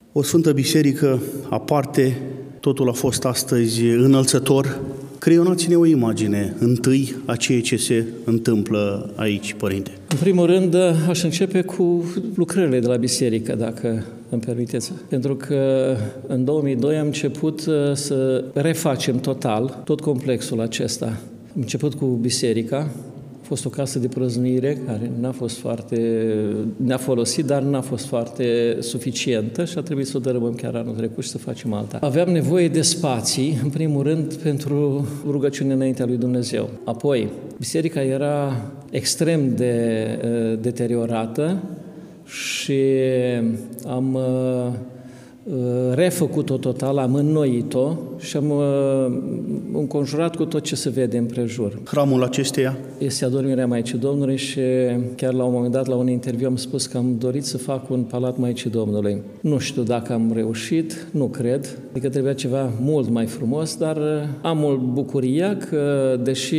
O Sfântă Biserică aparte, totul a fost astăzi înălțător. Creionați-ne o imagine întâi a ceea ce se întâmplă aici, Părinte. În primul rând, aș începe cu lucrările de la biserică, dacă îmi permiteți. Pentru că în 2002 am început să refacem total tot complexul acesta. Am început cu biserica. A fost o casă de prăznuire care ne-a folosit, dar n-a fost foarte suficientă și a trebuit să o dărâmăm chiar anul trecut și să facem alta. Aveam nevoie de spații, în primul rând, pentru rugăciune înaintea lui Dumnezeu. Apoi, biserica era extrem de deteriorată și am refăcut-o total, am înnoit-o și am înconjurat cu tot ce se vede împrejur. Hramul acesteia este Adormirea Maicii Domnului și chiar la un moment dat, la un interviu, am spus că am dorit să fac un palat Maicii Domnului. Nu știu dacă am reușit, nu cred, adică trebuia ceva mult mai frumos, dar am o bucuria că, deși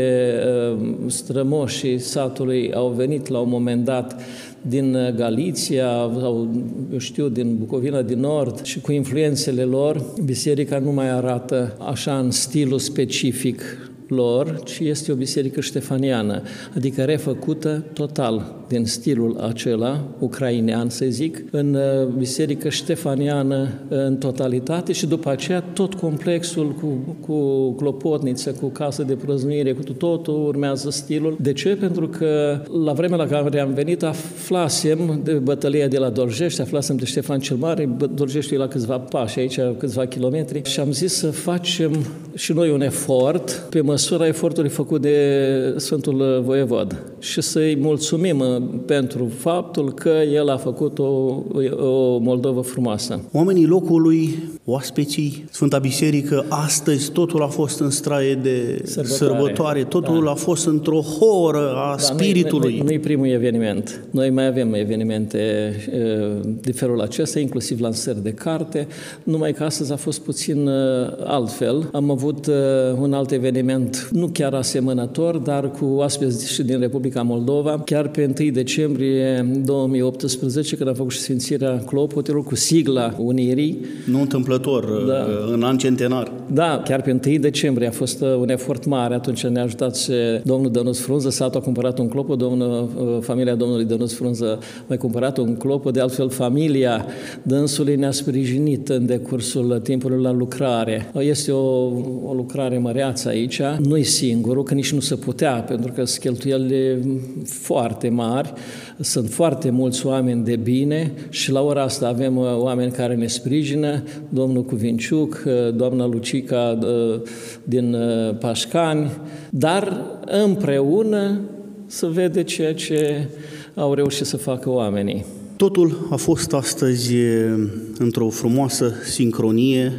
strămoșii satului au venit la un moment dat din Galiția sau, eu știu, din Bucovina din Nord și cu influențele lor, biserica nu mai arată așa în stilul specific lor, ci este o biserică ștefaniană, adică refăcută total din stilul acela, ucrainean să zic, în biserică ștefaniană în totalitate și după aceea tot complexul cu clopotniță, cu casă de prăznuire, cu totul urmează stilul. De ce? Pentru că la vremea la care am venit aflasem de bătălia de la Doljești, aflasem de Ștefan cel Mare, Doljeștiul e la câțiva pași, aici câțiva kilometri și am zis să facem și noi un efort pe măsura efortului făcut de Sfântul Voievod și să-i mulțumim pentru faptul că el a făcut o Moldovă frumoasă. Oamenii locului, oaspeții, Sfânta Biserică, astăzi totul a fost în straie de sărbătoare, totul a fost într-o horă a spiritului. Nu-i primul eveniment. Noi mai avem evenimente de felul acesta, inclusiv lansări de carte, numai că astăzi a fost puțin altfel. Am avut un alt eveniment, nu chiar asemănător, dar cu oaspeți și din Republica Moldova, chiar pe 1 decembrie 2018, când am făcut și sfințirea clopotelor cu sigla Unirii. Nu întâmplător, în an centenar. Da, chiar pe 1 decembrie a fost un efort mare, atunci ne-a ajutat și domnul Dănuț Frunză, satul a cumpărat un clopot, familia domnului Dănuț Frunză a mai cumpărat un clopot, de altfel familia dânsului ne-a sprijinit în decursul timpului la lucrare. Este o lucrare măreață aici, nu-i singurul, că nici nu se putea, pentru că sunt cheltuielile foarte mari, sunt foarte mulți oameni de bine și la ora asta avem oameni care ne sprijină, domnul Cuvinciuc, doamna Lucica din Pașcani, dar împreună se vede ceea ce au reușit să facă oamenii. Totul a fost astăzi într-o frumoasă sincronie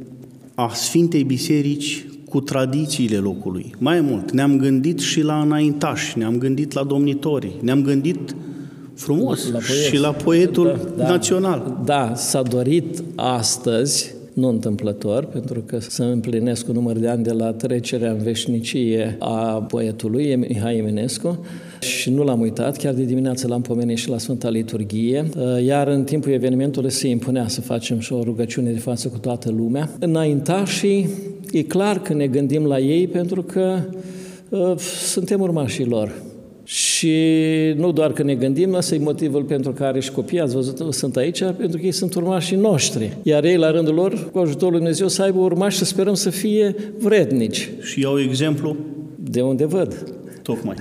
a Sfintei Biserici cu tradițiile locului. Mai mult, ne-am gândit și la înaintași, ne-am gândit la domnitori, ne-am gândit frumos și la poetul național. Da, s-a dorit astăzi, nu întâmplător, pentru că să împlinesc un număr de ani de la trecerea în veșnicie a poetului Mihai Eminescu și nu l-am uitat, chiar de dimineață l-am pomenit și la Sfânta Liturghie, iar în timpul evenimentului se impunea să facem și o rugăciune de față cu toată lumea. Înaintașii, e clar că ne gândim la ei pentru că suntem urmașii lor. Și nu doar că ne gândim, ăsta e motivul pentru care și copiii, ați văzut, sunt aici, pentru că ei sunt urmașii noștri. Iar ei, la rândul lor, cu ajutorul lui Dumnezeu, să aibă urmași și sperăm să fie vrednici. Și iau exemplu? De unde văd. Tocmai.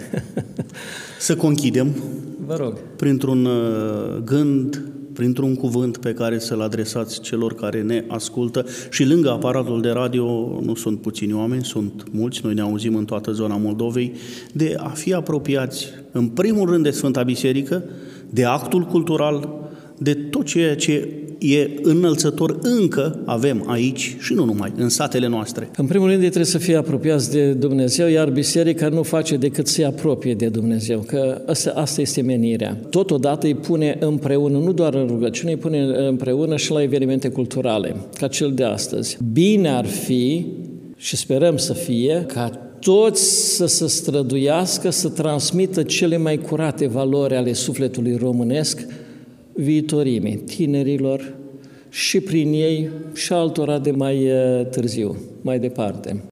Să conchidem, vă rog, printr-un gând, printr-un cuvânt pe care să-l adresați celor care ne ascultă și lângă aparatul de radio nu sunt puțini oameni, sunt mulți, noi ne auzim în toată zona Moldovei, de a fi apropiați în primul rând de Sfânta Biserică, de actul cultural, de tot ceea ce e înălțător încă avem aici și nu numai, în satele noastre. În primul rând, trebuie să fie apropiați de Dumnezeu, iar biserica nu face decât să-i apropie de Dumnezeu, că asta este menirea. Totodată îi pune împreună, nu doar în rugăciune, îi pune împreună și la evenimente culturale, ca cel de astăzi. Bine ar fi, și sperăm să fie, ca toți să se străduiască să transmită cele mai curate valori ale sufletului românesc viitorimii, tinerilor și prin ei și altora de mai târziu, mai departe.